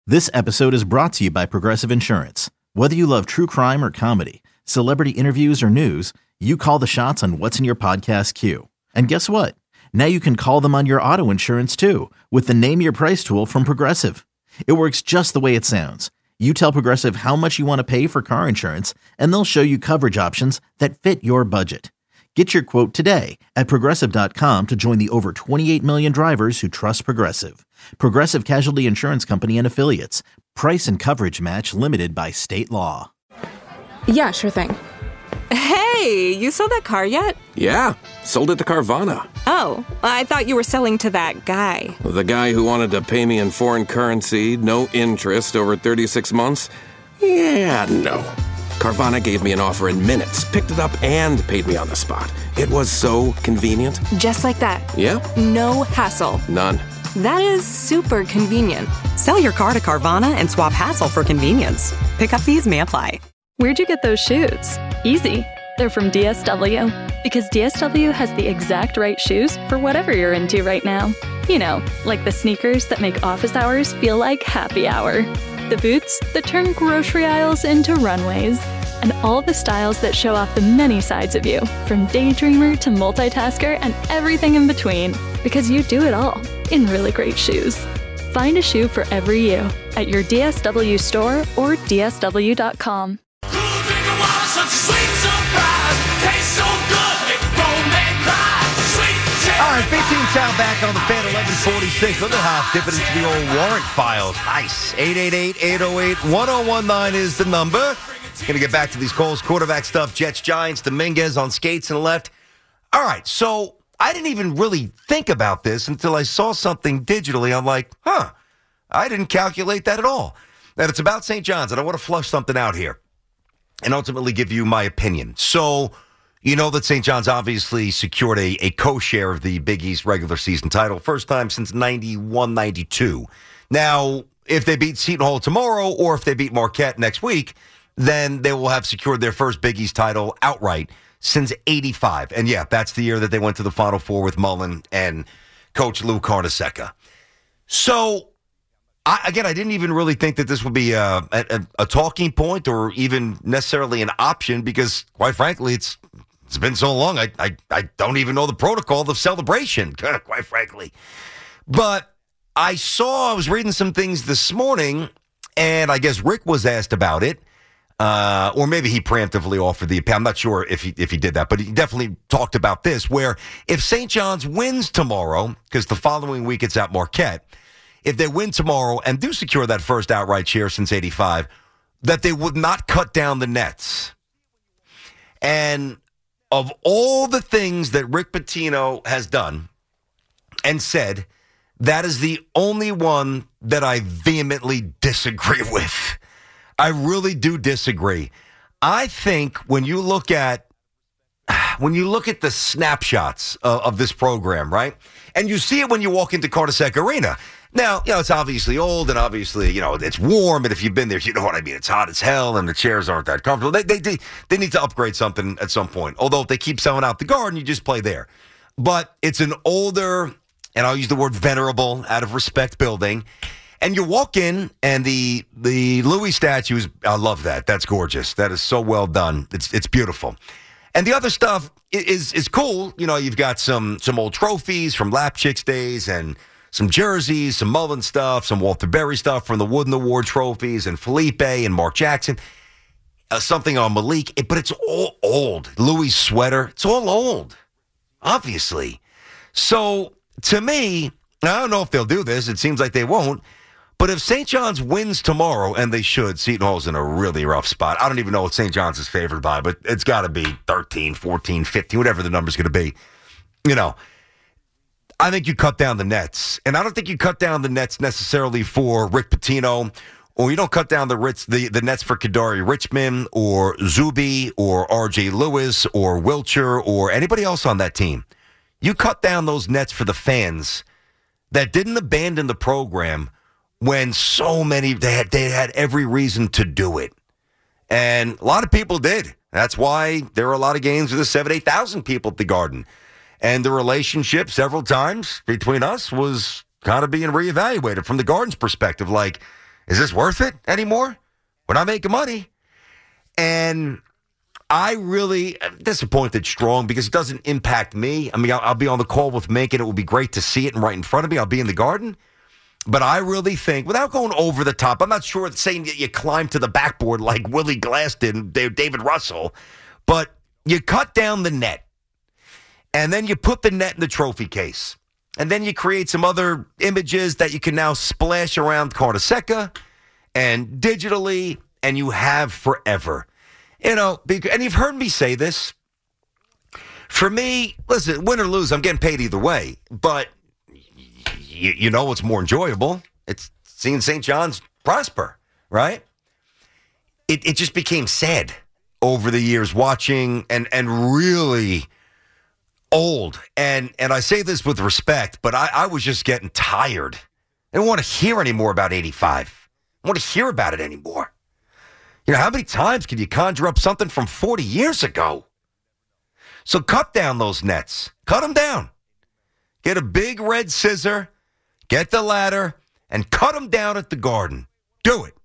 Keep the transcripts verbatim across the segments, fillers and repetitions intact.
This episode is brought to you by Progressive Insurance. Whether you love true crime or comedy, celebrity interviews or news, you call the shots on what's in your podcast queue. And guess what? Now you can call them on your auto insurance too with the Name Your Price tool from Progressive. It works just the way it sounds. You tell Progressive how much you want to pay for car insurance, and they'll show you coverage options that fit your budget. Get your quote today at Progressive dot com to join the over twenty-eight million drivers who trust Progressive. Progressive Casualty Insurance Company and Affiliates. Price and coverage match limited by state law. Yeah, sure thing. Hey, you sold that car yet? Yeah, sold it to Carvana. Oh, I thought you were selling to that guy. The guy who wanted to pay me in foreign currency, no interest, over thirty-six months? Yeah, no. Carvana gave me an offer in minutes, picked it up, and paid me on the spot. It was so convenient. Just like that. Yeah? No hassle. None. That is super convenient. Sell your car to Carvana and swap hassle for convenience. Pickup fees may apply. Where'd you get those shoes? Easy. They're from D S W. Because D S W has the exact right shoes for whatever you're into right now. You know, like the sneakers that make office hours feel like happy hour. The boots that turn grocery aisles into runways. And all the styles that show off the many sides of you, from daydreamer to multitasker and everything in between. Because you do it all in really great shoes. Find a shoe for every you at your D S W store or D S W dot com. All right, fifteen sound back on the fan, eleven forty-six. Look at how dip it into the old warrant files. Nice. eight eight eight, eight oh eight, one oh one nine is the number. Going to get back to these calls, quarterback stuff. Jets, Giants, Dominguez on skates and left. All right, so I didn't even really think about this until I saw something digitally. I'm like, huh, I didn't calculate that at all. That it's about Saint John's, and I want to flush something out here and ultimately give you my opinion. So, you know that Saint John's obviously secured a, a co-share of the Big East regular season title, first time since ninety-one ninety-two. Now, if they beat Seton Hall tomorrow or if they beat Marquette next week, then they will have secured their first Big East title outright since eighty-five. And yeah, that's the year that they went to the Final Four with Mullen and Coach Lou Carnesecca. So, I, again, I didn't even really think that this would be a, a, a talking point or even necessarily an option because, quite frankly, it's it's been so long, I, I, I don't even know the protocol of celebration, quite frankly. But I saw, I was reading some things this morning, and I guess Rick was asked about it. Uh, or maybe he preemptively offered the appeal. I'm not sure if he if he did that, but he definitely talked about this, where if Saint John's wins tomorrow, because the following week it's at Marquette, if they win tomorrow and do secure that first outright share since eighty-five, that they would not cut down the nets. And of all the things that Rick Pitino has done and said, that is the only one that I vehemently disagree with. I really do disagree. I think when you look at when you look at the snapshots of, of this program, right, and you see it when you walk into Carnesecca Arena. Now, you know, it's obviously old and obviously, you know, it's warm. And if you've been there, you know what I mean. It's hot as hell and the chairs aren't that comfortable. They they they, they need to upgrade something at some point. Although if they keep selling out the Garden, you just play there. But it's an older, and I'll use the word venerable out of respect, building. And you walk in, and the the Louis statues, I love that. That's gorgeous. That is so well done. It's it's beautiful. And the other stuff is is cool. You know, you've got some some old trophies from Lapchick's days and some jerseys, some Mullen stuff, some Walter Berry stuff from the Wooden Award trophies and Felipe and Mark Jackson. Uh, something on Malik. It, but it's all old. Louis' sweater. It's all old, obviously. So, to me, I don't know if they'll do this. It seems like they won't. But if Saint John's wins tomorrow, and they should, Seton Hall's in a really rough spot. I don't even know what Saint John's is favored by, but it's got to be thirteen, fourteen, fifteen, whatever the number's going to be. You know, I think you cut down the nets. And I don't think you cut down the nets necessarily for Rick Pitino, or you don't cut down the Ritz, the, the nets for Kadari Richmond or Zuby or R J Lewis or Wilcher or anybody else on that team. You cut down those nets for the fans that didn't abandon the program when so many, they had, they had every reason to do it. And a lot of people did. That's why there were a lot of games with the seven, eight thousand people at the Garden. And the relationship several times between us was kind of being reevaluated from the Garden's perspective. Like, Is this worth it anymore? We're not making money. And I really am disappointed strong because it doesn't impact me. I mean, I'll, I'll be on the call with Mink, and it will be great to see it and right in front of me. I'll be in the Garden. But I really think, without going over the top, I'm not sure it's saying that you climb to the backboard like Willie Glass did and David Russell, but you cut down the net, and then you put the net in the trophy case, and then you create some other images that you can now splash around Carnesecca and digitally, and you have forever. You know, and you've heard me say this. For me, listen, win or lose, I'm getting paid either way, but You, you know what's more enjoyable? It's seeing Saint John's prosper, right? It it just became sad over the years watching and and really old. And and I say this with respect, but I, I was just getting tired. I didn't want to hear any more about eighty-five. I don't want to hear about it anymore. You know, how many times can you conjure up something from forty years ago? So cut down those nets. Cut them down. Get a big red scissor. Get the ladder and cut them down at the Garden. Do it.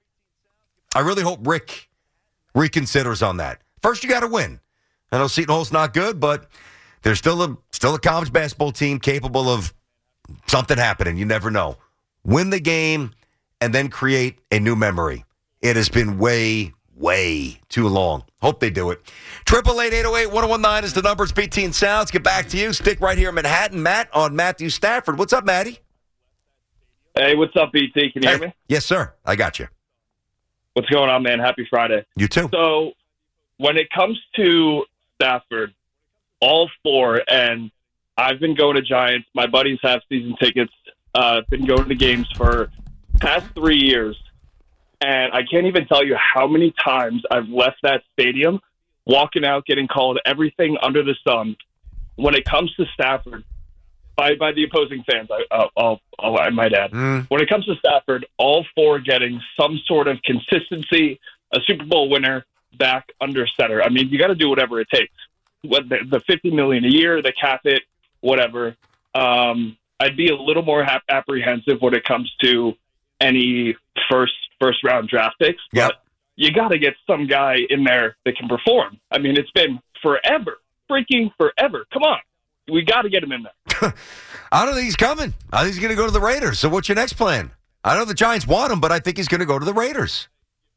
I really hope Rick reconsiders on that. First, you got to win. I know Seton Hall's not good, but there's still a still a college basketball team capable of something happening. You never know. Win the game and then create a new memory. It has been way, way too long. Hope they do it. Triple eight eight oh eight one oh one nine is the number. It's B T and Sal. Let's get back to you. Stick right here in Manhattan. Matt on Matthew Stafford. What's up, Matty? Hey, what's up, B T? Can you hey. hear me? Yes, sir. I got you. What's going on, man? Happy Friday. You too. So when it comes to Stafford, all four, and I've been going to Giants. My buddies have season tickets. Uh, been going to games for past three years. And I can't even tell you how many times I've left that stadium, walking out, getting called everything under the sun. When it comes to Stafford, by by the opposing fans, I, I'll, I'll, I'll, I might add. Mm. When it comes to Stafford, all four getting some sort of consistency, a Super Bowl winner, back under center. I mean, you got to do whatever it takes. What the, the fifty million dollars a year, the cap it, whatever. Um, I'd be a little more hap- apprehensive when it comes to any first first round draft picks. Yep. But you got to get some guy in there that can perform. I mean, it's been forever, freaking forever. Come on. We got to get him in there. I don't think he's coming. I think he's going to go to the Raiders. So what's your next plan? I know the Giants want him, but I think he's going to go to the Raiders.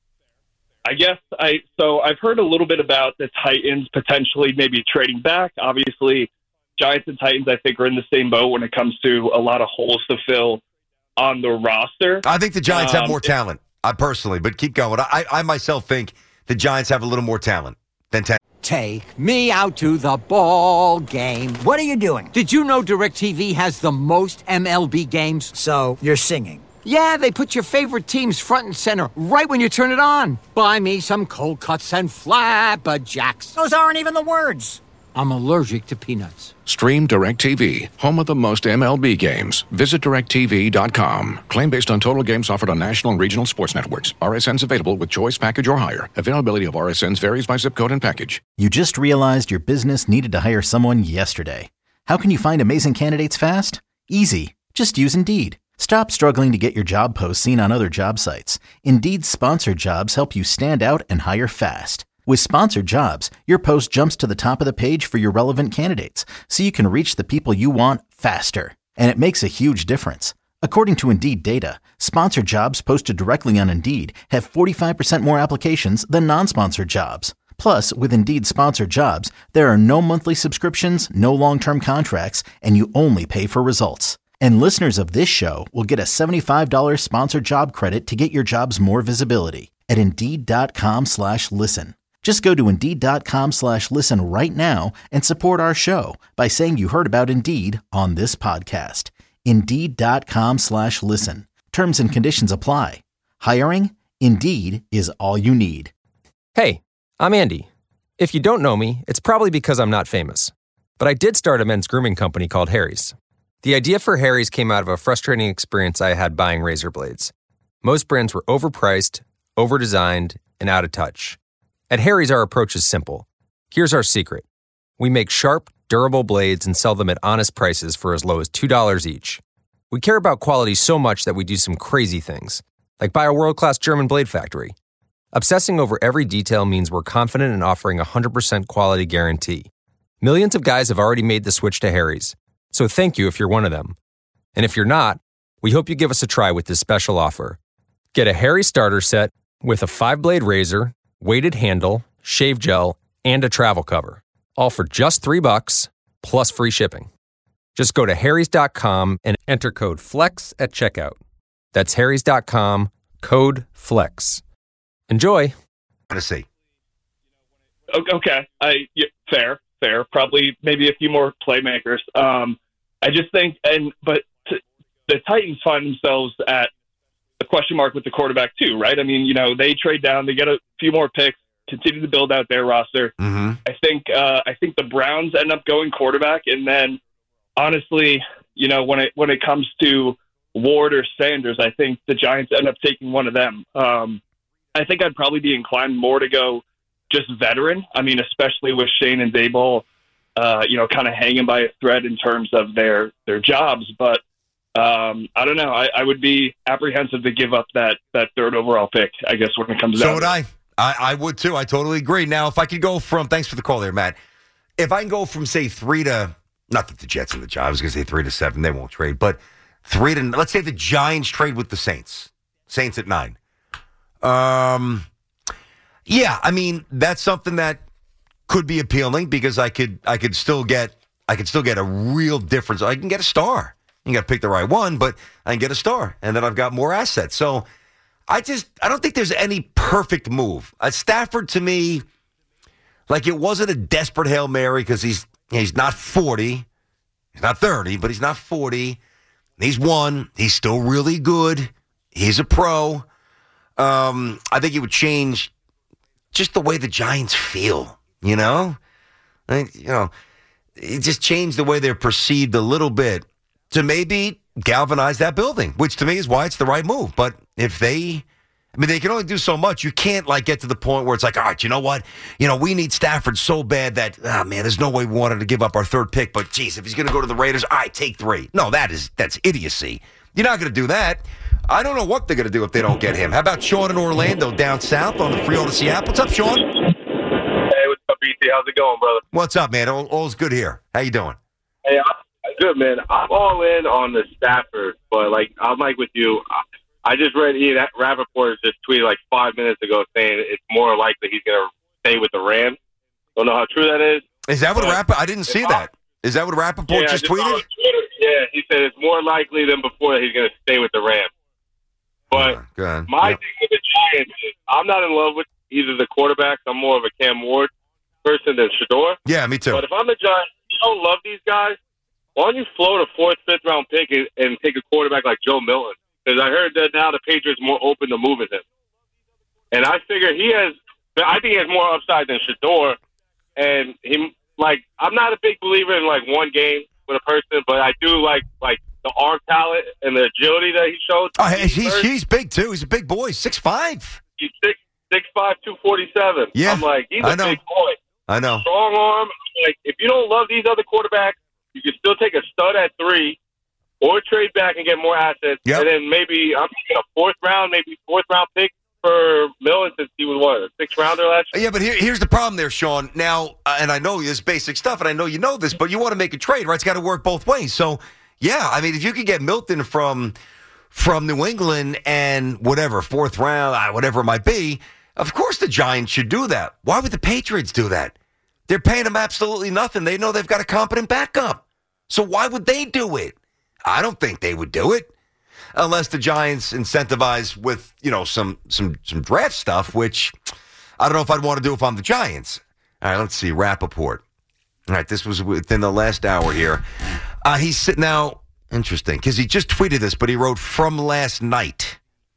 I guess I so I've heard a little bit about the Titans potentially maybe trading back. Obviously, Giants and Titans, I think, are in the same boat when it comes to a lot of holes to fill on the roster. I think the Giants um, have more talent, I personally, but keep going. I, I myself think the Giants have a little more talent than ten. Take me out to the ball game. What are you doing? Did you know DirecTV has the most M L B games? So, you're singing. Yeah, they put your favorite teams front and center right when you turn it on. Buy me some cold cuts and flapjacks. Those aren't even the words. I'm allergic to peanuts. Stream DirecTV, home of the most M L B games. Visit direct T V dot com. Claim based on total games offered on national and regional sports networks. R S Ns available with choice package or higher. Availability of R S Ns varies by zip code and package. You just realized your business needed to hire someone yesterday. How can you find amazing candidates fast? Easy. Just use Indeed. Stop struggling to get your job posts seen on other job sites. Indeed's sponsored jobs help you stand out and hire fast. With sponsored jobs, your post jumps to the top of the page for your relevant candidates, so you can reach the people you want faster. And it makes a huge difference. According to Indeed data, sponsored jobs posted directly on Indeed have forty-five percent more applications than non-sponsored jobs. Plus, with Indeed sponsored jobs, there are no monthly subscriptions, no long-term contracts, and you only pay for results. And listeners of this show will get a seventy-five dollars sponsored job credit to get your jobs more visibility at Indeed.com slash listen. Just go to Indeed.com slash listen right now and support our show by saying you heard about Indeed on this podcast. Indeed.com slash listen. Terms and conditions apply. Hiring? Indeed is all you need. Hey, I'm Andy. If you don't know me, it's probably because I'm not famous. But I did start a men's grooming company called Harry's. The idea for Harry's came out of a frustrating experience I had buying razor blades. Most brands were overpriced, overdesigned, and out of touch. At Harry's, our approach is simple. Here's our secret. We make sharp, durable blades and sell them at honest prices for as low as two dollars each. We care about quality so much that we do some crazy things, like buy a world-class German blade factory. Obsessing over every detail means we're confident in offering a one hundred percent quality guarantee. Millions of guys have already made the switch to Harry's, so thank you if you're one of them. And if you're not, we hope you give us a try with this special offer. Get a Harry starter set with a five-blade razor, weighted handle, shave gel, and a travel cover, all for just three bucks plus free shipping. Just go to harrys dot com and enter code FLEX at checkout. That's harrys dot com, code FLEX. Enjoy. To see. Okay, I yeah, fair, fair. Probably maybe a few more playmakers. Um, I just think, and but t- the Titans find themselves at a question mark with the quarterback too, right? I mean, you know, they trade down, they get a few more picks, continue to build out their roster. Mm-hmm. I think, uh, I think the Browns end up going quarterback, and then honestly, you know, when it when it comes to Ward or Sanders, I think the Giants end up taking one of them. Um, I think I'd probably be inclined more to go just veteran. I mean, especially with Shane and Daboll, uh, you know, kind of hanging by a thread in terms of their their jobs. But um, I don't know. I, I would be apprehensive to give up that that third overall pick, I guess, when it comes so down. So would I. I. I would too. I totally agree. Now, if I could go from, thanks for the call there, Matt. If I can go from, say, three to, not that the Jets and the Giants, I was going to say three to seven, they won't trade, but three to, let's say the Giants trade with the Saints. Saints at nine. Um, yeah, I mean, that's something that could be appealing because I could, I could still get, I could still get a real difference. I can get a star. You got to pick the right one, but I can get a star, and then I've got more assets. So I just, I don't think there's any perfect move. Uh, Stafford to me, like it wasn't a desperate Hail Mary because he's, he's not forty, he's not thirty, but he's not forty. He's one. He's still really good. He's a pro. Um, I think it would change just the way the Giants feel, you know? I think, you know, it just changed the way they're perceived a little bit to maybe galvanize that building, which to me is why it's the right move. But if they, I mean, they can only do so much. You can't, like, get to the point where it's like, all right, you know what? You know, we need Stafford so bad that, ah, oh, man, there's no way we wanted to give up our third pick. But, geez, if he's going to go to the Raiders, all right, take three. No, that is, that's idiocy. You're not going to do that. I don't know what they're going to do if they don't get him. How about Sean in Orlando down south on the Freehold to Seattle? What's up, Sean? Hey, what's up, B T? How's it going, brother? What's up, man? All, all's good here. How you doing? Hey, I'm good, man. I'm all in on the Stafford, but, like, I'm like with you. I just read Ian Rappaport just tweeted like five minutes ago saying it's more likely he's going to stay with the Rams. Don't know how true that is. Is that what Rappaport? I didn't see that. Is that what Rappaport yeah, just, just tweeted? Yeah, he said it's more likely than before that he's going to stay with the Rams. But oh, my yep. thing with the Giants is I'm not in love with either the quarterbacks. I'm more of a Cam Ward person than Shador. Yeah, me too. But if I'm the Giants, you don't love these guys, why don't you float a fourth, fifth round pick and, and take a quarterback like Joe Milton? Because I heard that now the Patriots are more open to moving him. And I figure he has, I think he has more upside than Shador. And he, like, I'm not a big believer in, like, one game with a person, but I do like, like, the arm talent and the agility that he showed. Oh, he's, he's, he's big, too. He's a big boy. six five. He's six, six five, two forty-seven. Yeah. I'm like, he's a I know. big boy. I know. Strong arm. Like, if you don't love these other quarterbacks, you can still take a stud at three or trade back and get more assets. Yep. And then maybe I'm thinking a fourth round, maybe fourth round pick for Millen since he was, what, a sixth rounder last year? Yeah, but here, here's the problem there, Sean. Now, uh, and I know this basic stuff, and I know you know this, but you want to make a trade, right? It's got to work both ways. So, yeah, I mean, if you could get Milton from from New England and whatever, fourth round, uh, whatever it might be, of course the Giants should do that. Why would the Patriots do that? They're paying them absolutely nothing. They know they've got a competent backup. So why would they do it? I don't think they would do it unless the Giants incentivize with, you know, some some some draft stuff, which I don't know if I'd want to do if I'm the Giants. All right, let's see. Rappaport. All right, this was within the last hour here. Uh, he's sitting now, interesting, because he just tweeted this, but he wrote from last night.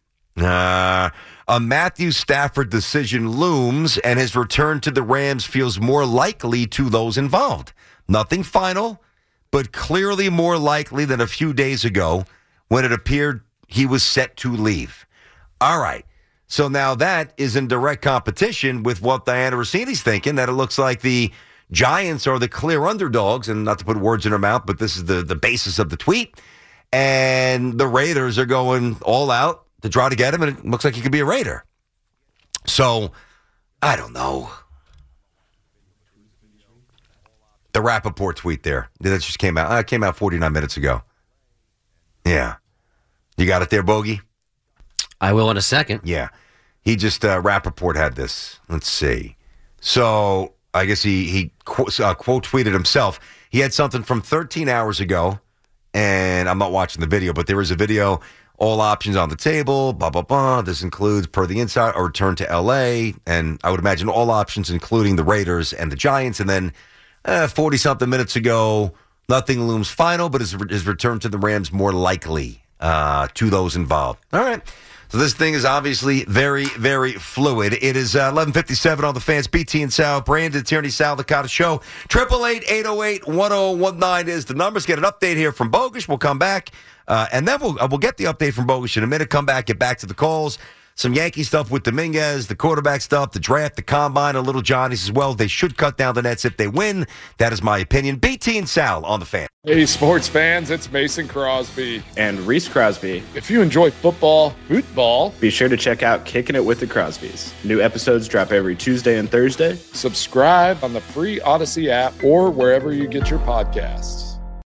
Uh, a Matthew Stafford decision looms, and his return to the Rams feels more likely to those involved. Nothing final, but clearly more likely than a few days ago when it appeared he was set to leave. All right. So now that is in direct competition with what Diana Rossini's thinking, that it looks like the Giants are the clear underdogs, and not to put words in her mouth, but this is the, the basis of the tweet. And the Raiders are going all out to try to get him, and it looks like he could be a Raider. So, I don't know. The Rappaport tweet there. That just came out. Uh, it came out forty-nine minutes ago. Yeah. You got it there, Bogey? I will in a second. Yeah. He just, uh, Rappaport had this. Let's see. So, I guess he, he qu- uh, quote tweeted himself. He had something from thirteen hours ago, and I'm not watching the video, but there is a video, all options on the table, blah, blah, blah. This includes, per the Inside, a return to L A, and I would imagine all options, including the Raiders and the Giants, and then Uh, forty-something minutes ago, nothing looms final, but his, his return to the Rams more likely uh, to those involved. All right. So this thing is obviously very, very fluid. It is uh, eleven fifty-seven on the Fans. B T and Sal, Brandon Tierney, Sal Licata Show. triple eight, eight oh eight, one oh one nine is the numbers. Get an update here from Bogusch. We'll come back, uh, and then we'll, uh, we'll get the update from Bogusch in a minute. Come back, get back to the calls. Some Yankee stuff with Dominguez, the quarterback stuff, the draft, the combine, a little Johnny's as well. They should cut down the nets if they win. That is my opinion. B T and Sal on the Fan. Hey, sports fans, it's Mason Crosby. And Reese Crosby. If you enjoy football, football, be sure to check out Kicking It with the Crosbys. New episodes drop every Tuesday and Thursday. Subscribe on the free Odyssey app or wherever you get your podcasts.